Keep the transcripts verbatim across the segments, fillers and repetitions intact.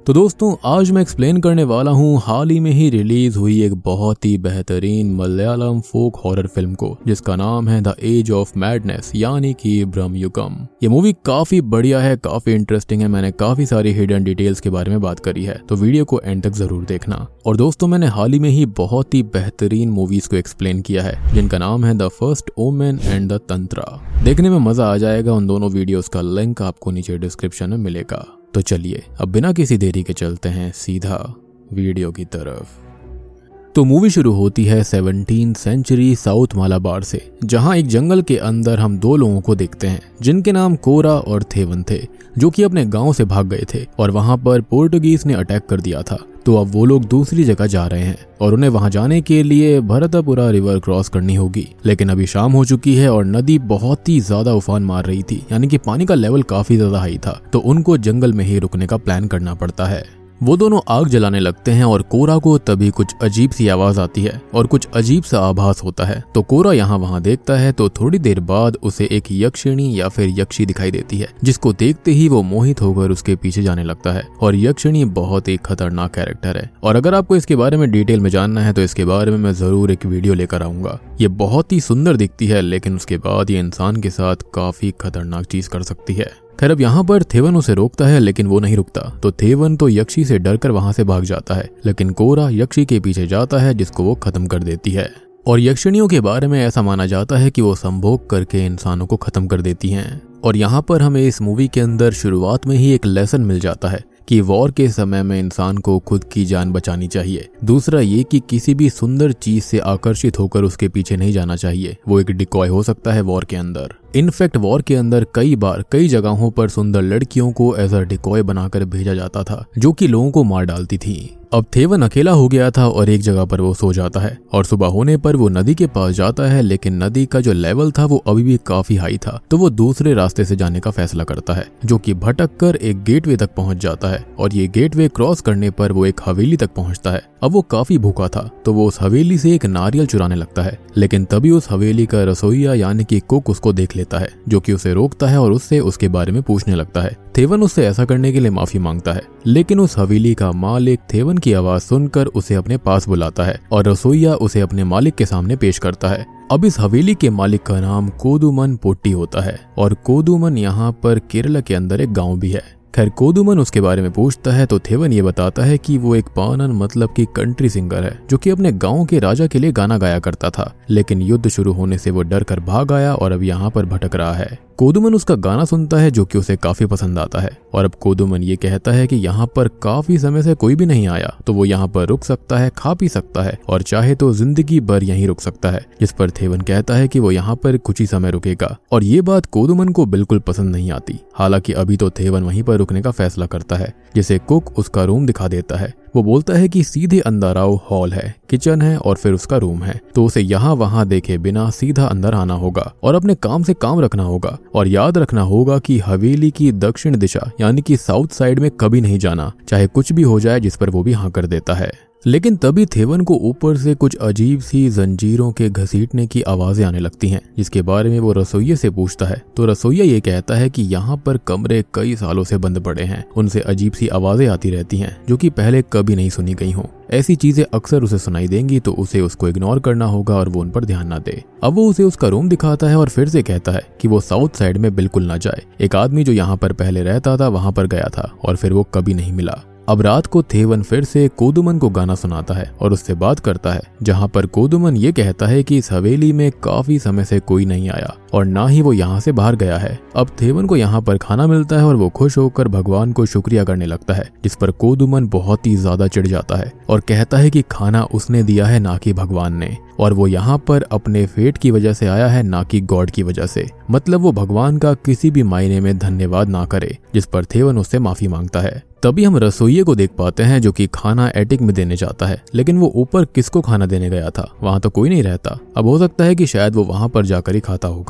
तो दोस्तों आज मैं एक्सप्लेन करने वाला हूँ हाल ही में ही रिलीज हुई एक बहुत ही बेहतरीन मलयालम फोक हॉरर फिल्म को, जिसका नाम है द एज ऑफ मैडनेस यानी कि ब्रह्मयुगम। ये मूवी काफी बढ़िया है, काफी इंटरेस्टिंग है। मैंने काफी सारी हिडन डिटेल्स के बारे में बात करी है, तो वीडियो को एंड तक जरूर देखना। और दोस्तों मैंने हाल ही में ही बहुत ही बेहतरीन मूवीज को एक्सप्लेन किया है, जिनका नाम है the first omen and the Tantra. देखने में मजा आ जाएगा। उन दोनों वीडियोस का लिंक आपको नीचे डिस्क्रिप्शन में मिलेगा। तो चलिए अब बिना किसी देरी के चलते हैं सीधा वीडियो की तरफ। तो मूवी शुरू होती है सेवनटीन सेंचुरी साउथ मालाबार से, जहां एक जंगल के अंदर हम दो लोगों को देखते हैं जिनके नाम कोरा और थेवन थे, जो कि अपने गांव से भाग गए थे और वहां पर पोर्टुगीज ने अटैक कर दिया था। तो अब वो लोग दूसरी जगह जा रहे हैं और उन्हें वहां जाने के लिए भरतपुरा रिवर क्रॉस करनी होगी। लेकिन अभी शाम हो चुकी है और नदी बहुत ही ज्यादा उफान मार रही थी, यानी कि पानी का लेवल काफी ज्यादा हाई था। तो उनको जंगल में ही रुकने का प्लान करना पड़ता है। वो दोनों आग जलाने लगते हैं और कोरा को तभी कुछ अजीब सी आवाज आती है और कुछ अजीब सा आभास होता है। तो कोरा यहाँ वहाँ देखता है तो थोड़ी देर बाद उसे एक यक्षिणी या फिर यक्षी दिखाई देती है, जिसको देखते ही वो मोहित होकर उसके पीछे जाने लगता है। और यक्षिणी बहुत ही खतरनाक कैरेक्टर है, और अगर आपको इसके बारे में डिटेल में जानना है तो इसके बारे में मैं जरूर एक वीडियो लेकर आऊंगा। ये बहुत ही सुंदर दिखती है, लेकिन उसके बाद ये इंसान के साथ काफी खतरनाक चीज कर सकती है। खैर अब यहाँ पर थेवन उसे रोकता है, लेकिन वो नहीं रुकता। तो थेवन तो यक्षी से डरकर वहां से भाग जाता है, लेकिन कोरा यक्षी के पीछे जाता है, जिसको वो खत्म कर देती है। और यक्षिणियों के बारे में ऐसा माना जाता है कि वो संभोग करके इंसानों को खत्म कर देती हैं। और यहाँ पर हमें इस मूवी के अंदर शुरुआत में ही एक लेसन मिल जाता है कि वॉर के समय में इंसान को खुद की जान बचानी चाहिए। दूसरा ये कि किसी भी सुंदर चीज से आकर्षित होकर उसके पीछे नहीं जाना चाहिए, वो एक डिकॉय हो सकता है वॉर के अंदर। इनफैक्ट वॉर के अंदर कई बार कई जगहों पर सुंदर लड़कियों को एज अ डिकॉय बनाकर भेजा जाता था, जो कि लोगों को मार डालती थी। अब थेवन अकेला हो गया था और एक जगह पर वो सो जाता है और सुबह होने पर वो नदी के पास जाता है, लेकिन नदी का जो लेवल था वो अभी भी काफी हाई था। तो वो दूसरे रास्ते से जाने का फैसला करता है, जो कि भटक कर एक गेटवे तक पहुंच जाता है। और ये गेटवे क्रॉस करने पर वो एक हवेली तक पहुंचता है। अब वो काफी भूखा था, तो वो उस हवेली से एक नारियल चुराने लगता है, लेकिन तभी उस हवेली का रसोइया यानी कि कुक उसको देख लेता है, जो कि उसे रोकता है और उससे उसके बारे में पूछने लगता है। थेवन उससे ऐसा करने के लिए माफी मांगता है, लेकिन उस हवेली का मालिक थेवन की आवाज सुनकर उसे अपने पास बुलाता है और रसोइया उसे अपने मालिक के सामने पेश करता है। अब इस हवेली के मालिक का नाम कोदुमन पोट्टी होता है, और कोदुमन यहाँ पर केरला के अंदर एक गाँव भी है। खैर कोदुमन उसके बारे में पूछता है तो थेवन ये बताता है कि वो एक पानन मतलब कि कंट्री सिंगर है, जो कि अपने गांव के राजा के लिए गाना गाया करता था। लेकिन युद्ध शुरू होने से वो डर कर भाग आया और अब यहाँ पर भटक रहा है। कोदुमन उसका गाना सुनता है, जो कि उसे काफी पसंद आता है। और अब कोदुमन ये कहता है कि यहाँ पर काफी समय से कोई भी नहीं आया, तो वो यहाँ पर रुक सकता है, खा पी सकता है और चाहे तो जिंदगी भर यहीं रुक सकता है। जिस पर थेवन कहता है कि वो यहाँ पर कुछ ही समय रुकेगा, और ये बात कोदुमन को बिल्कुल पसंद नहीं आती। हालांकि अभी तो थेवन वहीं पर रुकने का फैसला करता है, जिसे कुक उसका रूम दिखा देता है। वो बोलता है कि सीधे अंदर आओ, हॉल है, किचन है और फिर उसका रूम है। तो उसे यहाँ वहाँ देखे बिना सीधा अंदर आना होगा और अपने काम से काम रखना होगा। और याद रखना होगा कि हवेली की दक्षिण दिशा यानी कि साउथ साइड में कभी नहीं जाना, चाहे कुछ भी हो जाए, जिस पर वो भी हाँ कर देता है। लेकिन तभी थेवन को ऊपर से कुछ अजीब सी जंजीरों के घसीटने की आवाजें आने लगती हैं, जिसके बारे में वो रसोइये से पूछता है। तो रसोइया ये कहता है कि यहाँ पर कमरे कई सालों से बंद पड़े हैं, उनसे अजीब सी आवाजें आती रहती हैं, जो कि पहले कभी नहीं सुनी गई हों। ऐसी चीजें अक्सर उसे सुनाई देंगी, तो उसे उसको इग्नोर करना होगा और वो उन पर ध्यान ना दे। अब वो उसे उसका रूम दिखाता है और फिर से कहता है कि वो साउथ साइड में बिल्कुल ना जाए। एक आदमी जो यहाँ पर पहले रहता था वहां पर गया था और फिर वो कभी नहीं मिला। अब रात को थेवन फिर से कोदुमन को गाना सुनाता है और उससे बात करता है, जहां पर कोदुमन ये कहता है कि इस हवेली में काफी समय से कोई नहीं आया और ना ही वो यहाँ से बाहर गया है। अब थेवन को यहाँ पर खाना मिलता है और वो खुश होकर भगवान को शुक्रिया करने लगता है, जिस पर कोदुमन बहुत ही ज्यादा चिढ़ जाता है और कहता है कि खाना उसने दिया है ना कि भगवान ने, और वो यहाँ पर अपने फेट की वजह से आया है ना कि गॉड की वजह से। मतलब वो भगवान का किसी भी मायने में धन्यवाद ना करे, जिस पर थेवन उससे माफी मांगता है। तभी हम रसोइये को देख पाते हैं, जो कि खाना एटिक में देने जाता है, लेकिन वो ऊपर किसको खाना देने गया था, वहां तो कोई नहीं रहता। अब हो सकता है कि शायद वो वहां पर जाकर ही खाता होगा।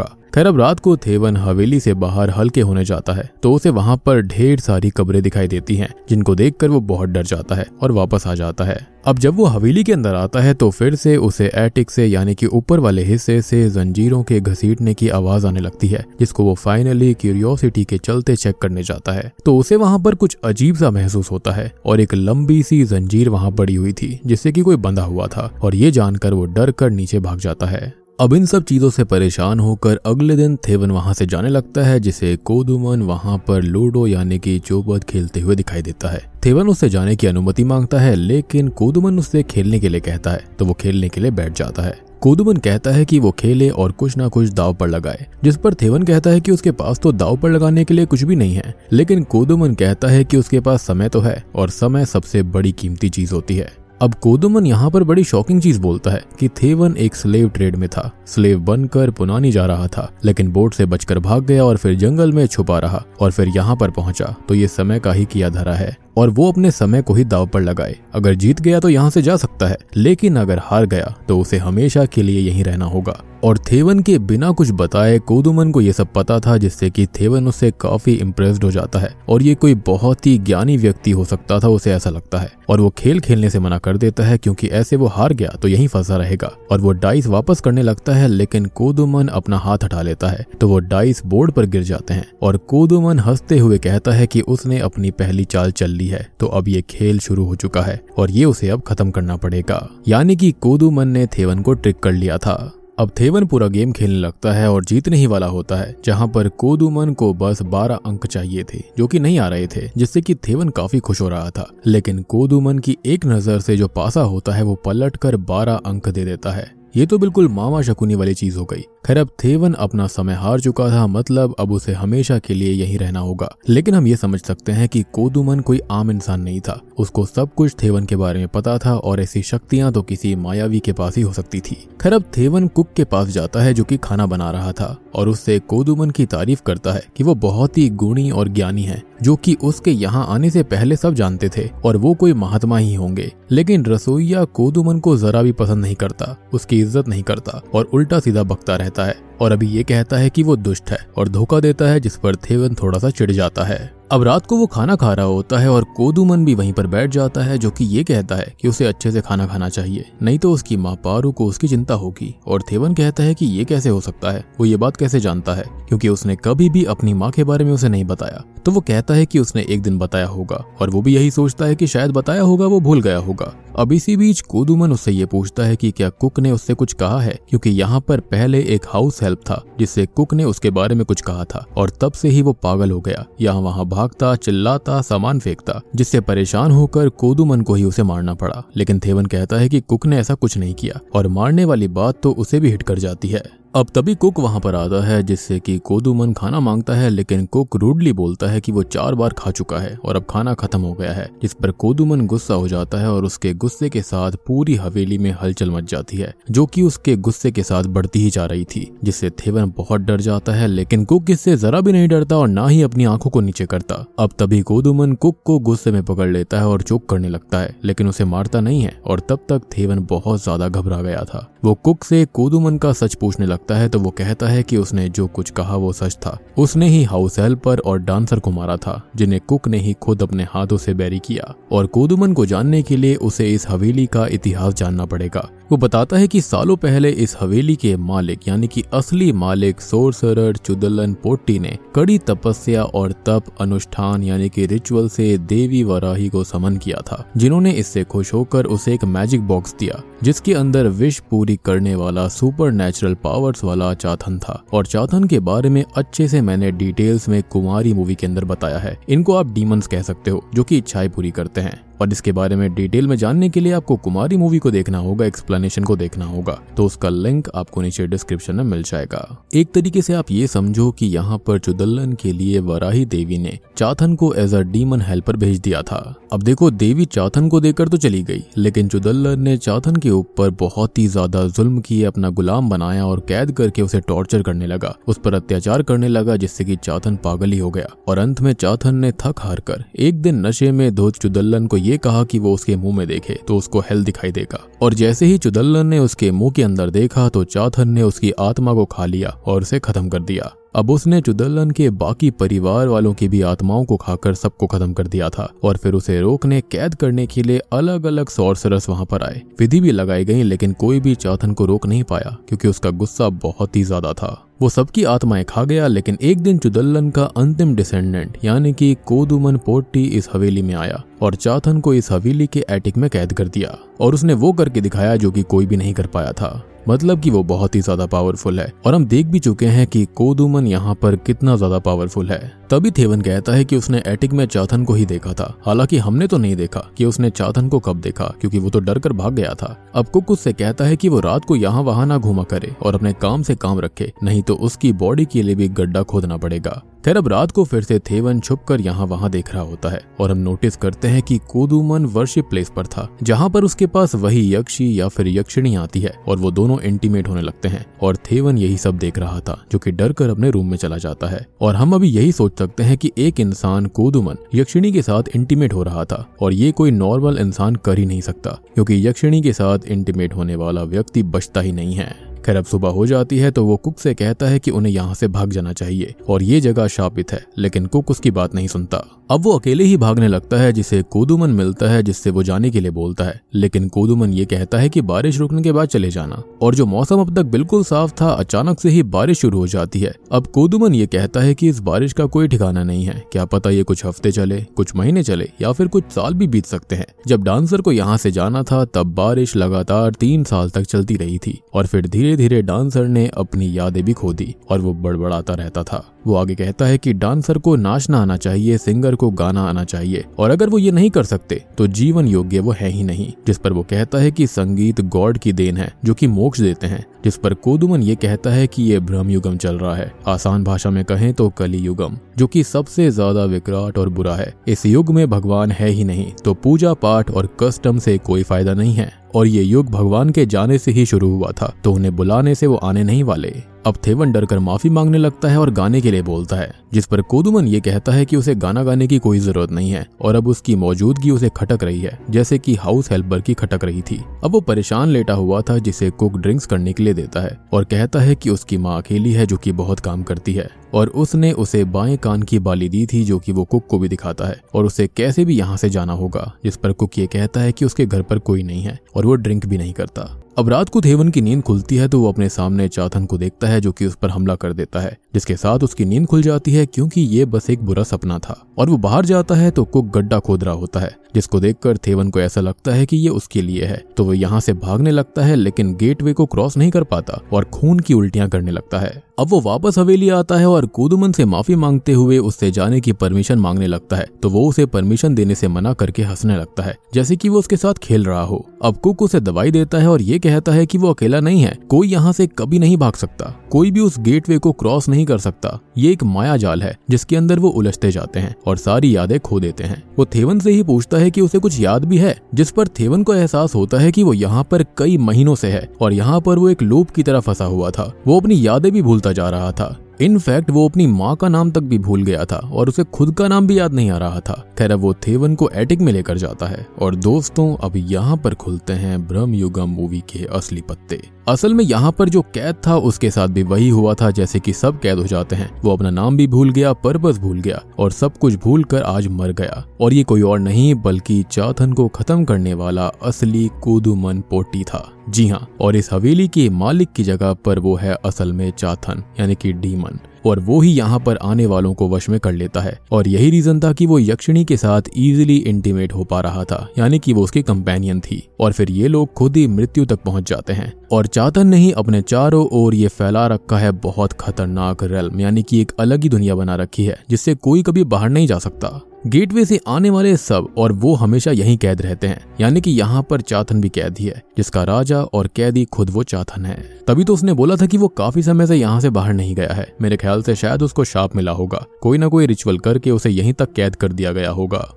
होगा। खैर अब रात को थेवन हवेली से बाहर हल्के होने जाता है तो उसे वहां पर ढेर सारी कब्रें दिखाई देती हैं, जिनको देखकर वो बहुत डर जाता है और वापस आ जाता है। अब जब वो हवेली के अंदर आता है तो फिर से उसे एटिक से यानी कि ऊपर वाले हिस्से से जंजीरों के घसीटने की आवाज आने लगती है, जिसको वो फाइनली क्यूरियोसिटी के चलते चेक करने जाता है तो उसे वहां पर कुछ अजीब सा महसूस होता है और एक लंबी सी जंजीर वहां पड़ी हुई थी जिससे कि कोई बंधा हुआ था, और ये जानकर वो डर कर नीचे भाग जाता है। अब इन सब चीजों से परेशान होकर अगले दिन थेवन वहां से जाने लगता है, जिसे कोदुमन वहां पर लूडो यानी कि चौपट खेलते हुए दिखाई देता है। थेवन उससे जाने की अनुमति मांगता है, लेकिन कोदुमन उससे खेलने के लिए कहता है तो वो खेलने के लिए बैठ जाता है। कोदुमन कहता है कि वो खेले और कुछ ना कुछ दाव पर लगाए, जिस पर थेवन कहता है कि उसके पास तो दाव पर लगाने के लिए कुछ भी नहीं है, लेकिन कोदुमन कहता है कि उसके पास समय तो है और समय सबसे बड़ी कीमती चीज होती है। अब कोदुमन यहाँ पर बड़ी शॉकिंग चीज बोलता है कि थेवन एक स्लेव ट्रेड में था, स्लेव बनकर पुनानी जा रहा था, लेकिन बोट से बचकर भाग गया और फिर जंगल में छुपा रहा और फिर यहाँ पर पहुंचा तो ये समय का ही किया धरा है और वो अपने समय को ही दाव पर लगाए। अगर जीत गया तो यहाँ से जा सकता है, लेकिन अगर हार गया तो उसे हमेशा के लिए यहीं रहना होगा। और थेवन के बिना कुछ बताए कोदुमन को ये सब पता था, जिससे कि थेवन उससे काफी इम्प्रेस्ड हो जाता है और ये कोई बहुत ही ज्ञानी व्यक्ति हो सकता था, उसे ऐसा लगता है, और वो खेल खेलने से मना कर देता है क्योंकि ऐसे वो हार गया तो यहीं फंसा रहेगा। और वो डाइस वापस करने लगता है, लेकिन कोदुमन अपना हाथ हटा लेता है तो वो डाइस बोर्ड पर गिर जाते हैं और कोदुमन हंसते हुए कहता है कि उसने अपनी पहली चाल चल ली है, तो अब ये खेल शुरू हो चुका है और ये उसे अब खत्म करना पड़ेगा। यानी कि कोदुमन ने थेवन को ट्रिक कर लिया था। अब थेवन पूरा गेम खेलने लगता है और जीतने ही वाला होता है, जहां पर कोदुमन को बस बारह अंक चाहिए थे जो कि नहीं आ रहे थे, जिससे कि थेवन काफी खुश हो रहा था। लेकिन कोदुमन की एक नजर से जो पासा होता है वो पलटकर बारह अंक दे देता है। ये तो बिल्कुल मामा शकुनी वाली चीज हो गई। खैर अब थेवन अपना समय हार चुका था, मतलब अब उसे हमेशा के लिए यहीं रहना होगा। लेकिन हम ये समझ सकते हैं कि कोदुमन कोई आम इंसान नहीं था, उसको सब कुछ थेवन के बारे में पता था और ऐसी शक्तियां तो किसी मायावी के पास ही हो सकती थी। खैर अब थेवन कुक के पास जाता है जो कि खाना बना रहा था और उससे कोदुमन की तारीफ करता है कि वो बहुत ही गुणी और ज्ञानी है, जो कि उसके यहाँ आने से पहले सब जानते थे और वो कोई महात्मा ही होंगे। लेकिन रसोइया कोदुमन को जरा भी पसंद नहीं करता, उसकी इज्जत नहीं करता और उल्टा सीधा बकता रहता है और अभी ये कहता है कि वो दुष्ट है और धोखा देता है, जिस पर थेवन थोड़ा सा चिढ़ जाता है। अब रात को वो खाना खा रहा होता है और कोदुमन भी वहीं पर बैठ जाता है, जो कि ये कहता है कि उसे अच्छे से खाना खाना चाहिए, नहीं तो उसकी माँ पारू को उसकी चिंता होगी। और थेवन कहता है कि ये कैसे हो सकता है, वो ये बात कैसे जानता है, क्योंकि उसने कभी भी अपनी माँ के बारे में उसे नहीं बताया। तो वो कहता है कि उसने एक दिन बताया होगा और वो भी यही सोचता है कि शायद बताया होगा, वो भूल गया होगा। अब इसी बीच कोदुमन उससे ये पूछता है कि क्या कुक ने उससे कुछ कहा है, क्योंकि यहाँ पर पहले एक हाउस हेल्प था जिससे कुक ने उसके बारे में कुछ कहा था और तब से ही वो पागल हो गया, यहाँ वहाँ भागता, चिल्लाता, सामान फेंकता, जिससे परेशान होकर कोदुमन को ही उसे मारना पड़ा। लेकिन थेवन कहता है कि कुक ने ऐसा कुछ नहीं किया और मारने वाली बात तो उसे भी हिट कर जाती है। अब तभी कुक वहां पर आता है, जिससे कि कोदुमन खाना मांगता है, लेकिन कुक रूडली बोलता है कि वो चार बार खा चुका है और अब खाना खत्म हो गया है, जिस पर कोदुमन गुस्सा हो जाता है और उसके गुस्से के साथ पूरी हवेली में हलचल मच जाती है, जो कि उसके गुस्से के साथ बढ़ती ही जा रही थी, जिससे थेवन बहुत डर जाता है। लेकिन कुक इससे जरा भी नहीं डरता और ना ही अपनी आंखों को नीचे करता। अब तभी कोदुमन कुक को गुस्से में पकड़ लेता है और चोक करने लगता है, लेकिन उसे मारता नहीं है और तब तक थेवन बहुत ज्यादा घबरा गया था। वो कुक से कोदुमन का सच पूछने लगता है तो वो कहता है कि उसने जो कुछ कहा वो सच था, उसने ही हाउस हेल्पर और डांसर को मारा था, जिन्हें कुक ने ही खुद अपने हाथों से बैरी किया। और कोदुमन को जानने के लिए उसे इस हवेली का इतिहास जानना पड़ेगा। वो बताता है कि सालों पहले इस हवेली के मालिक यानी कि असली मालिक सोरसरर चुदलन पोट्टी ने कड़ी तपस्या और तप अनुष्ठान यानी कि रिचुअल से देवी वराही को समन किया था, जिन्होंने इससे खुश होकर उसे एक मैजिक बॉक्स दिया जिसके अंदर विश पूरी करने वाला सुपर नेचुरल पावर्स वाला चाथन था। और चाथन के बारे में अच्छे से मैंने डिटेल्स में कुमारी मूवी के अंदर बताया है। इनको आप डीमंस कह सकते हो, जो कि इच्छाएं पूरी करते हैं। और इसके बारे में डिटेल में जानने के लिए आपको कुमारी मूवी को देखना होगा, एक्सप्लेनेशन को देखना होगा, तो उसका लिंक आपको नीचे डिस्क्रिप्शन में मिल जाएगा। एक तरीके से आप ये समझो कि यहाँ पर चुदलन के लिए वराही देवी ने चाथन को एज अ डीमन हेल्पर भेज दिया था। अब देखो, देवी चाथन को देकर तो चली गई, लेकिन चुदलन ने चाथन के ऊपर बहुत ही ज्यादा जुल्म किए, अपना गुलाम बनाया और कैद करके उसे टॉर्चर करने लगा, उस पर अत्याचार करने लगा, जिससे कि चाथन पागल ही हो गया। और अंत में चाथन ने थक हार कर एक दिन नशे में धोत चुदलन को ये कहा कि वो उसके मुंह में देखे तो उसको हेल दिखाई देगा। और जैसे ही चुदल्लन ने उसके मुंह के अंदर देखा तो चाथन ने उसकी आत्मा को खा लिया और उसे खत्म कर दिया। अब उसने चुदल्लन के बाकी परिवार वालों की भी आत्माओं को खाकर सबको खत्म कर दिया था। और फिर उसे रोकने कैद करने के लिए अलग अलग सॉर्सरर्स वहां पर आए। विधि भी लगाई गई लेकिन कोई भी चाथन को रोक नहीं पाया क्योंकि उसका गुस्सा बहुत ही ज्यादा था। वो सबकी आत्माएं खा गया। लेकिन एक दिन चुदल्लन का अंतिम डिसेंडेंट यानी कि कोदुमन पोट्टी इस हवेली में आया और चाथन को इस हवेली के एटिक में कैद कर दिया। और उसने वो करके दिखाया जो कि कोई भी नहीं कर पाया था, मतलब कि वो बहुत ही ज्यादा पावरफुल है। और हम देख भी चुके हैं कि कोदुमन यहाँ पर कितना ज्यादा पावरफुल है। तभी थेवन कहता है कि उसने एटिक में चाथन को ही देखा था। हालांकि हमने तो नहीं देखा कि उसने चाथन को कब देखा क्योंकि वो तो डर कर भाग गया था। अब कुक उससे कहता है कि वो रात को यहाँ वहां ना घूमा करे और अपने काम से काम रखे, नहीं तो उसकी बॉडी के लिए भी गड्ढा खोदना पड़ेगा। खैर अब रात को फिर से थेवन छुप कर यहाँ वहां देख रहा होता है और हम नोटिस करते हैं कि कोदुमन वर्शिप प्लेस पर था जहाँ पर उसके पास वही यक्षी या फिर यक्षिणी आती है और वो दोनों इंटीमेट होने लगते हैं। और थेवन यही सब देख रहा था जो कि डर कर अपने रूम में चला जाता है। और हम अभी यही सोच सकते हैं कि एक इंसान कोदुमन यक्षिणी के साथ इंटीमेट हो रहा था और ये कोई नॉर्मल इंसान कर ही नहीं सकता क्योंकि यक्षिणी के साथ इंटीमेट होने वाला व्यक्ति बचता ही नहीं है। खैर अब सुबह हो जाती है तो वो कुक से कहता है कि उन्हें यहाँ से भाग जाना चाहिए और ये जगह शापित है, लेकिन कुक उसकी बात नहीं सुनता। अब वो अकेले ही भागने लगता है जिसे कोदुमन मिलता है, जिससे वो जाने के लिए बोलता है। लेकिन कोदुमन ये कहता है कि बारिश रुकने के बाद चले जाना। और जो मौसम अब तक बिल्कुल साफ था, अचानक से ही बारिश शुरू हो जाती है। अब कोदुमन ये कहता है कि इस बारिश का कोई ठिकाना नहीं है, क्या पता ये कुछ हफ्ते चले, कुछ महीने चले या फिर कुछ साल भी बीत सकते हैं। जब डांसर को यहाँ से जाना था तब बारिश लगातार तीन साल तक चलती रही थी और फिर धीरे धीरे डांसर ने अपनी यादें भी खो दी और वो बड़बड़ाता रहता था। वो आगे कहता है कि डांसर को नाचना आना चाहिए, सिंगर को गाना आना चाहिए और अगर वो ये नहीं कर सकते तो जीवन योग्य वो है ही नहीं। जिस पर वो कहता है कि संगीत गॉड की देन है जो कि मोक्ष देते हैं। जिस पर कोदुमन ये कहता है कि ये ब्रह्म युगम चल रहा है, आसान भाषा में कहें तो कली युगम, जो कि सबसे ज्यादा विकराल और बुरा है। इस युग में भगवान है ही नहीं तो पूजा पाठ और कस्टम से कोई फायदा नहीं है और ये युग भगवान के जाने से ही शुरू हुआ था तो उन्हें बुलाने से वो आने नहीं वाले। अब थेवन डरकर माफी मांगने लगता है और गाने के लिए बोलता है, जिस पर कोदुमन ये कहता है कि उसे गाना गाने की कोई जरूरत नहीं है और अब उसकी मौजूदगी उसे खटक रही है जैसे कि हाउस हेल्पर की खटक रही थी। अब वो परेशान लेटा हुआ था जिसे कुक ड्रिंक्स करने के लिए देता है और कहता है कि उसकी माँ अकेली है जो कि बहुत काम करती है और उसने उसे बाएं कान की बाली दी थी जो कि वो कुक को भी दिखाता है और उसे कैसे भी यहाँ से जाना होगा। जिस पर कुक ये कहता है कि उसके घर पर कोई नहीं है और वो ड्रिंक भी नहीं करता। अब रात को थेवन की नींद खुलती है तो वो अपने सामने चाथन को देखता है जो कि उस पर हमला कर देता है, जिसके साथ उसकी नींद खुल जाती है क्योंकि ये बस एक बुरा सपना था। और वो बाहर जाता है तो कुक गड्ढा खोद रहा होता है, जिसको देखकर थेवन को ऐसा लगता है कि ये उसके लिए है तो वो यहाँ से भागने लगता है लेकिन गेटवे को क्रॉस नहीं कर पाता और खून की उल्टियां करने लगता है। अब वो वापस हवेली आता है और कोदुमन से माफी मांगते हुए उससे जाने की परमिशन मांगने लगता है तो वो उसे परमिशन देने से मना करके हंसने लगता है जैसे कि वो उसके साथ खेल रहा हो। अब कुक उसे दवाई देता है और ये कहता है कि वो अकेला नहीं है, कोई यहाँ से कभी नहीं भाग सकता, कोई भी उस गेटवे को क्रॉस नहीं कर सकता। ये एक माया जाल है जिसके अंदर वो उलझते जाते हैं और सारी यादें खो देते हैं। वो थेवन से ही पूछता है कि उसे कुछ याद भी है, जिस पर थेवन को एहसास होता है कि वो यहाँ पर कई महीनों से है और यहाँ पर वो एक लूप की तरह फंसा हुआ था। वो अपनी यादें भी भूलता जा रहा था। इनफैक्ट वो अपनी माँ का नाम तक भी भूल गया था और उसे खुद का नाम भी याद नहीं आ रहा था। खैर वो थेवन को एटिक में लेकर जाता है और दोस्तों अब यहाँ पर खुलते हैं ब्रह्म युगम मूवी के असली पत्ते। असल में यहाँ पर जो कैद था उसके साथ भी वही हुआ था जैसे कि सब कैद हो जाते हैं। वो अपना नाम भी भूल गया, पर्पस भूल गया और सब कुछ भूल कर आज मर गया। और ये कोई और नहीं बल्कि चाथन को खत्म करने वाला असली कोदुमन पोट्टी था। जी हाँ, और इस हवेली के मालिक की जगह पर वो है असल में चाथन यानी कि डीमन और वो ही यहाँ पर आने वालों को वश में कर लेता है। और यही रीजन था कि वो यक्षिणी के साथ इजीली इंटीमेट हो पा रहा था, यानी कि वो उसकी कंपेनियन थी। और फिर ये लोग खुद ही मृत्यु तक पहुंच जाते हैं और चाथन ने ही अपने चारों ओर ये फैला रखा है बहुत खतरनाक रेल्म, यानी कि एक अलग ही दुनिया बना रखी है जिससे कोई कभी बाहर नहीं जा सकता। गेटवे से आने वाले सब और वो हमेशा यहीं कैद रहते हैं, यानी कि यहाँ पर चाथन भी कैदी है जिसका राजा और कैदी खुद वो चाथन है। तभी तो उसने बोला था कि वो काफी समय से यहाँ से बाहर नहीं गया है। मेरे ख्याल से शायद उसको शाप मिला होगा, कोई ना कोई रिचुअल करके उसे यहीं तक कैद कर दिया गया होगा।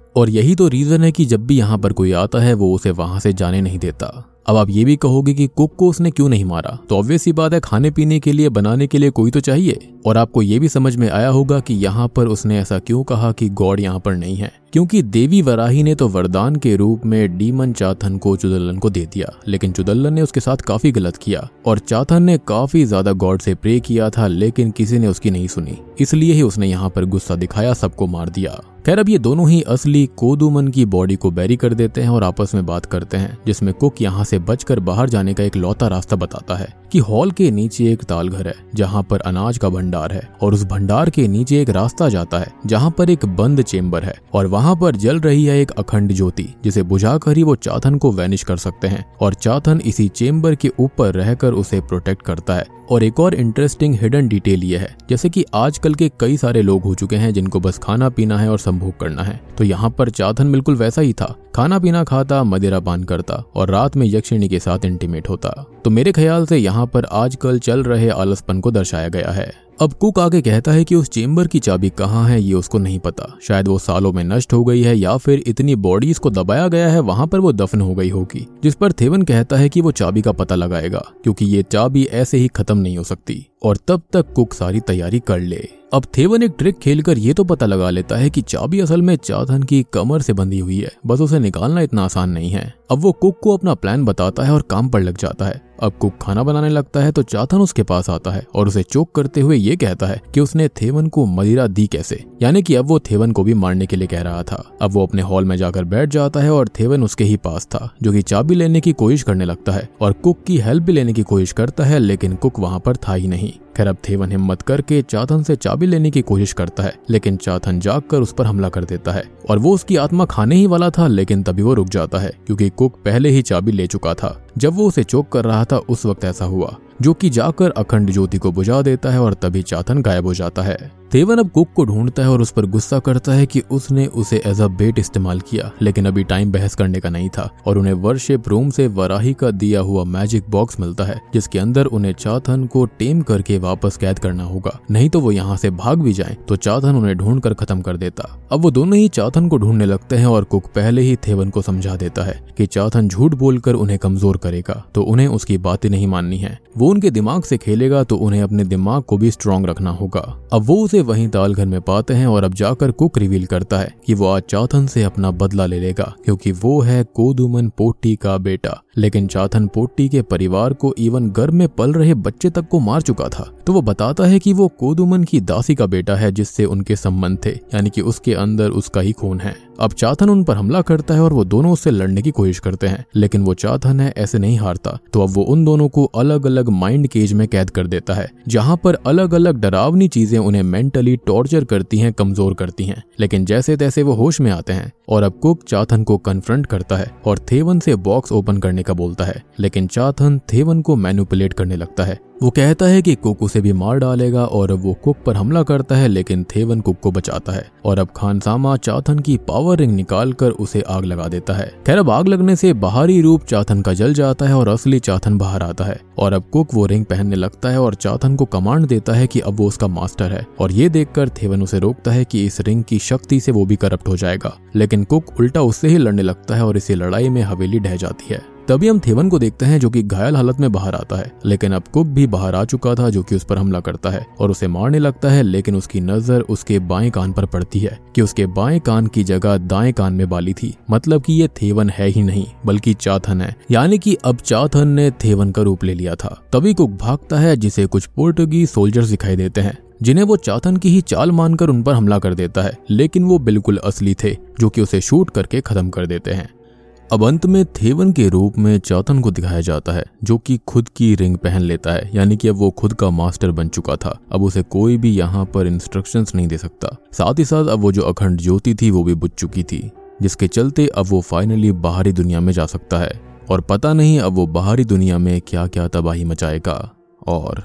और यही तो रीजन है कि जब भी यहाँ पर कोई आता है वो उसे वहां से जाने नहीं देता। अब आप ये भी कहोगे कि कुक को उसने क्यों नहीं मारा, तो ऑब्वियस सी बात है खाने पीने के लिए बनाने के लिए कोई तो चाहिए। और आपको ये भी समझ में आया होगा कि यहाँ पर उसने ऐसा क्यों कहा कि गॉड यहाँ पर नहीं है, क्योंकि देवी वराही ने तो वरदान के रूप में डीमन चाथन को चुदल्लन को दे दिया, लेकिन चुदल्लन ने उसके साथ काफी गलत किया और चाथन ने काफी ज्यादा गॉड से प्रे किया था, लेकिन किसी ने उसकी नहीं सुनी, इसलिए ही उसने यहाँ पर गुस्सा दिखाया, सबको मार दिया। खैर अब ये दोनों ही असली कोदुमन की बॉडी को बैरी कर देते हैं और आपस में बात करते हैं, जिसमें कुक यहाँ से बचकर बाहर जाने का एक लौता रास्ता बताता है कि हॉल के नीचे एक तालघर है जहाँ पर अनाज का भंडार है और उस भंडार के नीचे एक रास्ता जाता है जहाँ पर एक बंद चेम्बर है और वहाँ पर जल रही है एक अखंड ज्योति, जिसे बुझाकर ही वो चाथन को वैनिश कर सकते हैं और चाथन इसी चेम्बर के ऊपर रहकर उसे प्रोटेक्ट करता है। और एक और इंटरेस्टिंग हिडन डिटेल ये है, जैसे कि आजकल के कई सारे लोग हो चुके हैं जिनको बस खाना पीना है और संभोग करना है, तो यहाँ पर चाथन बिल्कुल वैसा ही था, खाना पीना खाता, मदिरा पान करता और रात में यक्षिणी के साथ इंटीमेट होता। तो मेरे ख्याल से यहाँ पर आजकल चल रहे आलसपन को दर्शाया गया है। अब कुक आगे कहता है कि उस चेम्बर की चाबी कहाँ है ये उसको नहीं पता, शायद वो सालों में नष्ट हो गई है या फिर इतनी बॉडीज को दबाया गया है वहां पर वो दफन हो गई होगी। जिस पर थेवन कहता है कि वो चाबी का पता लगाएगा क्योंकि ये चाबी ऐसे ही खत्म नहीं हो सकती और तब तक कुक सारी तैयारी कर ले। अब थेवन एक ट्रिक खेलकर ये तो पता लगा लेता है कि चाबी असल में चाथन की कमर से बंधी हुई है, बस उसे निकालना इतना आसान नहीं है। अब वो कुक को अपना प्लान बताता है और काम पर लग जाता है। अब कुक खाना बनाने लगता है तो चाथन उसके पास आता है और उसे चोक करते हुए ये कहता है कि उसने थेवन को मदिरा दी कैसे, यानी कि अब वो थेवन को भी मारने के लिए कह रहा था। अब वो अपने हॉल में जाकर बैठ जाता है और थेवन उसके ही पास था जो कि चाबी लेने की कोशिश करने लगता है और कुक की हेल्प भी लेने की कोशिश करता है, लेकिन कुक वहां पर था ही नहीं। खैर अब थेवन हिम्मत करके चाथन से चाबी लेने की कोशिश करता है, लेकिन चाथन जागकर उस पर हमला कर देता है और वो उसकी आत्मा खाने ही वाला था, लेकिन तभी वो रुक जाता है क्योंकि कुक पहले ही चाबी ले चुका था। जब वो उसे चोक कर रहा था उस वक्त ऐसा हुआ, जो कि जाकर अखंड ज्योति को बुझा देता है और तभी चाथन गायब हो जाता है। थेवन अब कुक को ढूंढता है और उस पर गुस्सा करता है कि उसने उसे एज अ बेट इस्तेमाल किया, लेकिन अभी टाइम बहस करने का नहीं था और उन्हें वर्शिप रूम से वराही का दिया हुआ मैजिक बॉक्स मिलता है जिसके अंदर उन्हें चाथन को टेम करके वापस कैद करना होगा, नहीं तो वो यहाँ से भाग भी जाएं तो चाथन उन्हें ढूंढ कर खत्म कर देता। अब वो दोनों ही चाथन को ढूंढने लगते हैं और कुक पहले ही थेवन को समझा देता है कि चाथन झूठ बोलकर उन्हें कमजोर करेगा, तो उन्हें उसकी बातें नहीं माननी है। वो उनके दिमाग से खेलेगा तो उन्हें अपने दिमाग को भी स्ट्रॉन्ग रखना होगा। अब वो उसे वहीं तालघर में पाते हैं और अब जाकर कुक रिवील करता है कि वो आज चाथन से अपना बदला ले लेगा क्योंकि वो है कोदुमन पोट्टी का बेटा, लेकिन चाथन पोट्टी के परिवार को इवन गर्भ में पल रहे बच्चे तक को मार चुका था। तो वो बताता है कि वो कोदुमन की दासी का बेटा है जिससे उनके संबंध थे, यानी कि उसके अंदर उसका ही खून है। अब चाथन उन पर हमला करता है और वो दोनों उससे लड़ने की कोशिश करते हैं, लेकिन वो चाथन है ऐसे नहीं हारता, तो अब वो उन दोनों को अलग अलग माइंड केज में कैद कर देता है जहां पर अलग अलग डरावनी चीजें उन्हें मेंटली टॉर्चर करती हैं, कमजोर करती हैं। लेकिन जैसे तैसे वो होश में आते हैं और अब कुक चाथन को कन्फ्रंट करता है और थेवन से बॉक्स ओपन करने का बोलता है, लेकिन चाथन थेवन को मैनिपुलेट करने लगता है। वो कहता है कि कुक उसे भी मार डालेगा और अब वो कुक पर हमला करता है, लेकिन थेवन कुक को बचाता है और अब खानसामा चाथन की पावर रिंग निकालकर उसे आग लगा देता है। खैर अब आग लगने से बाहरी रूप चाथन का जल जाता है और असली चाथन बाहर आता है और अब कुक वो रिंग पहनने लगता है और चाथन को कमांड देता है कि अब वो उसका मास्टर है और ये देखकर थेवन उसे रोकता है कि इस रिंग की शक्ति से वो भी करप्ट हो जाएगा, लेकिन कुक उल्टा उससे ही लड़ने लगता है और इसी लड़ाई में हवेली ढह जाती है। तभी हम थेवन को देखते हैं जो कि घायल हालत में बाहर आता है, लेकिन अब कुक भी बाहर आ चुका था जो कि उस पर हमला करता है और उसे मारने लगता है, लेकिन उसकी नजर उसके बाएं कान पर पड़ती है कि उसके बाएं कान की जगह दाएं कान में बाली थी, मतलब कि ये थेवन है ही नहीं बल्कि चाथन है, यानी कि अब चाथन ने थेवन का रूप ले लिया था। तभी कुक भागता है जिसे कुछ पोर्टुगीज सोल्जर्स दिखाई देते हैं जिन्हें वो चाथन की ही चाल मानकर उन पर हमला कर देता है, लेकिन वो बिल्कुल असली थे जो कि उसे शूट करके खत्म कर देते हैं। अब अंत में थेवन के रूप में चाथन को दिखाया जाता है जो कि खुद की रिंग पहन लेता है, यानी कि अब वो खुद का मास्टर बन चुका था। अब उसे कोई भी यहाँ पर इंस्ट्रक्शंस नहीं दे सकता। साथ ही साथ अब वो जो अखंड ज्योति थी वो भी बुझ चुकी थी, जिसके चलते अब वो फाइनली बाहरी दुनिया में जा सकता है और पता नहीं अब वो बाहरी दुनिया में क्या क्या तबाही मचाएगा। और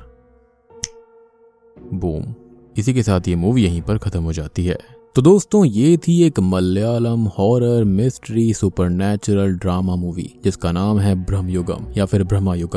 बूम, इसी के साथ ये मूवी यहीं पर खत्म हो जाती है। तो दोस्तों ये थी एक Malayalam horror mystery supernatural drama movie जिसका नाम है ब्रह्मयुगम या फिर ब्रह्मयुगम।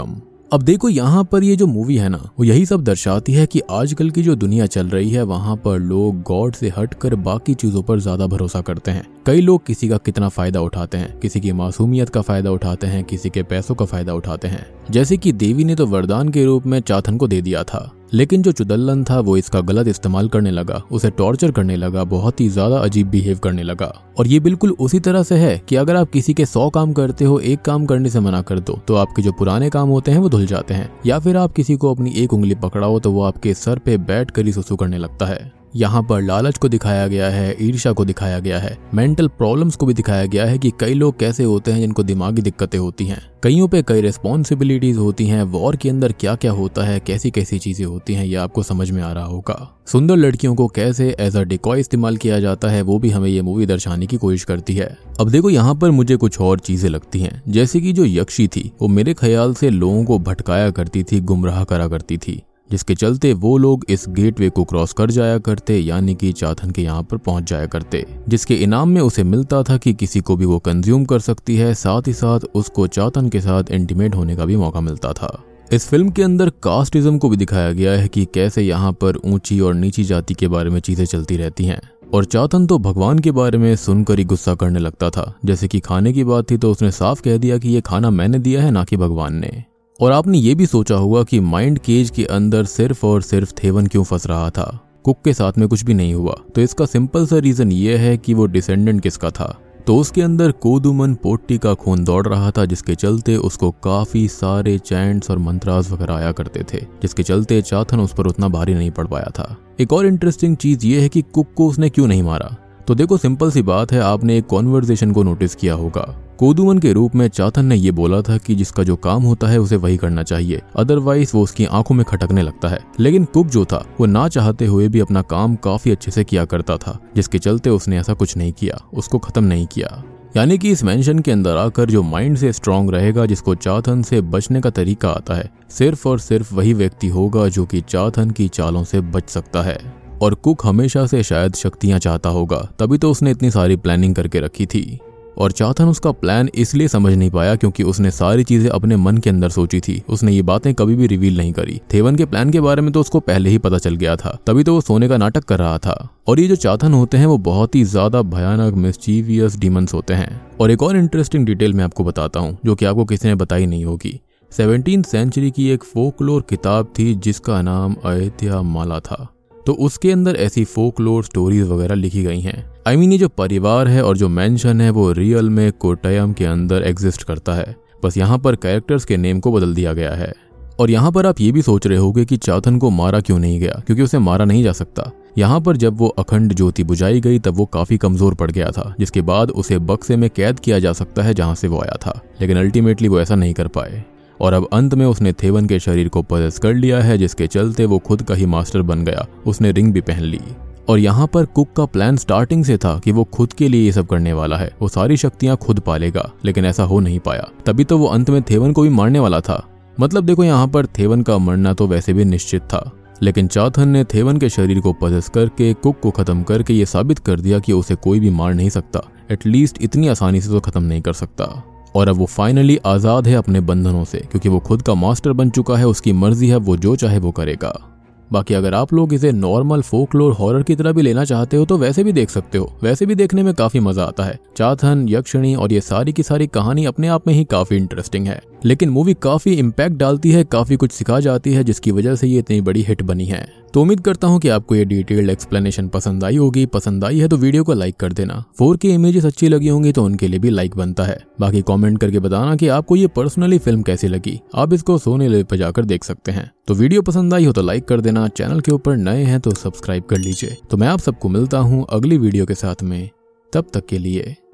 अब देखो यहाँ पर ये जो मूवी है ना, वो यही सब दर्शाती है कि आजकल की जो दुनिया चल रही है वहाँ पर लोग गॉड से हटकर बाकी चीजों पर ज्यादा भरोसा करते हैं। कई लोग किसी का कितना फायदा उठाते हैं, किसी की मासूमियत का फायदा उठाते हैं, किसी के पैसों का फायदा उठाते हैं। जैसे कि देवी ने तो वरदान के रूप में चाथन को दे दिया था, लेकिन जो चुदल्लन था वो इसका गलत इस्तेमाल करने लगा, उसे टॉर्चर करने लगा, बहुत ही ज्यादा अजीब बिहेव करने लगा। और ये बिल्कुल उसी तरह से है कि अगर आप किसी के सौ काम करते हो, एक काम करने से मना कर दो तो आपके जो पुराने काम होते हैं वो धुल जाते हैं, या फिर आप किसी को अपनी एक उंगली पकड़ाओ तो वो आपके सर पे बैठ कर ही सुसु करने लगता है। यहाँ पर लालच को दिखाया गया है, ईर्ष्या को दिखाया गया है, मेंटल प्रॉब्लम्स को भी दिखाया गया है कि कई लोग कैसे होते हैं जिनको दिमागी दिक्कतें होती हैं, कईयों पे कई रिस्पॉन्सिबिलिटीज होती हैं, वॉर के अंदर क्या क्या होता है, कैसी कैसी चीजें होती हैं, ये आपको समझ में आ रहा होगा। सुंदर लड़कियों को कैसे एज अ डिकॉय इस्तेमाल किया जाता है वो भी हमें ये मूवी दर्शाने की कोशिश करती है। अब देखो यहाँ पर मुझे कुछ और चीजें लगती हैं, जैसे कि जो यक्षी थी वो मेरे ख्याल से लोगों को भटकाया करती थी, गुमराह करा करती थी, जिसके चलते वो लोग इस गेटवे को क्रॉस कर जाया करते, यानी कि चाथन के यहाँ पर पहुंच जाया करते, जिसके इनाम में उसे मिलता था कि किसी को भी वो कंज्यूम कर सकती है, साथ ही साथ उसको चाथन के साथ इंटीमेट होने का भी मौका मिलता था। इस फिल्म के अंदर कास्टिज्म को भी दिखाया गया है कि कैसे यहाँ पर ऊंची और नीची जाति के बारे में चीजें चलती रहती हैं। और चाथन तो भगवान के बारे में सुनकर ही गुस्सा करने लगता था। जैसे कि खाने की बात थी तो उसने साफ कह दिया कि ये खाना मैंने दिया है, ना कि भगवान ने। और आपने ये भी सोचा होगा कि माइंड केज के अंदर सिर्फ और सिर्फ थेवन क्यों फंस रहा था, कुक के साथ में कुछ भी नहीं हुआ। तो इसका सिंपल सा रीजन ये है कि वो डिसेंडेंट किसका था, तो उसके अंदर कोदुमन पोट्टी का खून दौड़ रहा था, जिसके चलते उसको काफी सारे चैंट्स और मंत्रास वगैरह आया करते थे, जिसके चलते चाथन उस पर उतना भारी नहीं पड़ पाया था। एक और इंटरेस्टिंग चीज ये है कि कुक को उसने क्यों नहीं मारा। तो देखो सिंपल सी बात है, आपने एक कॉन्वर्सेशन को नोटिस किया होगा। कोदुमन के रूप में चाथन ने ये बोला था कि जिसका जो काम होता है उसे वही करना चाहिए, अदरवाइज वो उसकी आंखों में खटकने लगता है। लेकिन कुक जो था वो ना चाहते हुए भी अपना काम काफी अच्छे से किया करता था, जिसके चलते उसने ऐसा कुछ नहीं किया, उसको खत्म नहीं किया। यानी कि इस मेंशन के अंदर आकर जो माइंड से स्ट्रांग रहेगा, जिसको चाथन से बचने का तरीका आता है, सिर्फ और सिर्फ वही व्यक्ति होगा जो कि चाथन की चालों से बच सकता है। और कुक हमेशा से शायद शक्तियां चाहता होगा, तभी तो उसने इतनी सारी प्लानिंग करके रखी थी। और चाथन उसका प्लान इसलिए समझ नहीं पाया क्योंकि उसने सारी चीजें अपने मन के अंदर सोची थी, उसने ये बातें कभी भी रिवील नहीं करी। थेवन के प्लान के बारे में तो उसको पहले ही पता चल गया था, तभी तो वो सोने का नाटक कर रहा था। और ये जो चाथन होते हैं वो बहुत ही ज्यादा भयानक मिस्चीवियस डीमंस होते हैं। और एक और इंटरेस्टिंग डिटेल मैं आपको बताता हूँ जो कि आपको किसी ने बताई नहीं होगी। सेवनटीन्थ सेंचुरी की एक फोकलोर किताब थी जिसका नाम अयोध्या माला था। तो उसके अंदर ऐसी फोकलोर स्टोरीज वगैरह लिखी गई हैं। आई मीन ये जो परिवार है और जो मेंशन है वो रियल में कोट्टयम के अंदर एग्जिस्ट करता है, बस यहाँ पर कैरेक्टर्स के नेम को बदल दिया गया है। और यहाँ पर आप ये भी सोच रहे होगे कि चाथन को मारा क्यों नहीं गया, क्योंकि उसे मारा नहीं जा सकता। यहाँ पर जब वो अखंड ज्योति बुझाई गई तब वो काफी कमजोर पड़ गया था, जिसके बाद उसे बक्से में कैद किया जा सकता है जहाँ से वो आया था, लेकिन अल्टीमेटली वो ऐसा नहीं कर पाए। और अब अंत में उसने थेवन के शरीर को पजेस कर लिया है, जिसके चलते वो खुद का ही मास्टर बन गया, उसने रिंग भी पहन ली। और यहाँ पर कुक का प्लान स्टार्टिंग से था कि वो खुद के लिए ये सब करने वाला है, वो सारी शक्तियां खुद पालेगा, लेकिन ऐसा हो नहीं पाया। तभी तो वो अंत में थेवन को भी मारने वाला था। मतलब देखो यहाँ पर थेवन का मरना तो वैसे भी निश्चित था, लेकिन चाथन ने थेवन के शरीर को पजेस करके कुक को खत्म करके ये साबित कर दिया कि उसे कोई भी मार नहीं सकता, एटलीस्ट इतनी आसानी से तो खत्म नहीं कर सकता। और अब वो फाइनली आजाद है अपने बंधनों से, क्योंकि वो खुद का मास्टर बन चुका है, उसकी मर्जी है, वो जो चाहे वो करेगा। बाकी अगर आप लोग इसे नॉर्मल फोकलोर हॉरर की तरह भी लेना चाहते हो तो वैसे भी देख सकते हो, वैसे भी देखने में काफी मजा आता है। चाथन, यक्षिणी और ये सारी की सारी कहानी अपने आप में ही काफी इंटरेस्टिंग है, लेकिन मूवी काफी इम्पैक्ट डालती है, काफी कुछ सिखा जाती है, जिसकी वजह से ये इतनी बड़ी हिट बनी है। तो उम्मीद करता हूँ कि आपको ये डिटेल्ड एक्सप्लेनेशन पसंद आई होगी। पसंद आई है तो वीडियो को लाइक कर देना। फोर के इमेजेस अच्छी लगी होंगी तो उनके लिए भी लाइक बनता है। बाकी कमेंट करके बताना कि आपको ये पर्सनली फिल्म कैसी लगी, आप इसको सोने लिव पे जाकर देख सकते हैं। तो वीडियो पसंद आई हो तो लाइक कर देना, चैनल के ऊपर नए हैं तो सब्सक्राइब कर लीजिए। तो मैं आप सबको मिलता हूँ अगली वीडियो के साथ में, तब तक के लिए